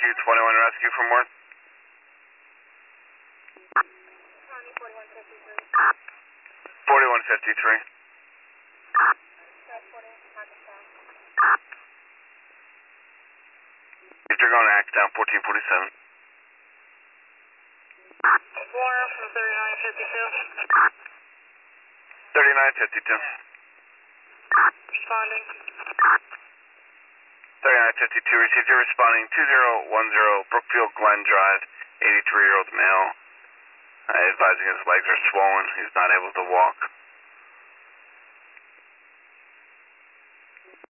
221 rescue from work. County 4153. 4153. Transporting Hackensack. You're going to Hackensack 1447. Warner from 3952. 3952. Responding. 3952 received. You're responding 2010 Brookfield Glen Drive, 83-year-old male. Advising his legs are swollen. He's not able to walk.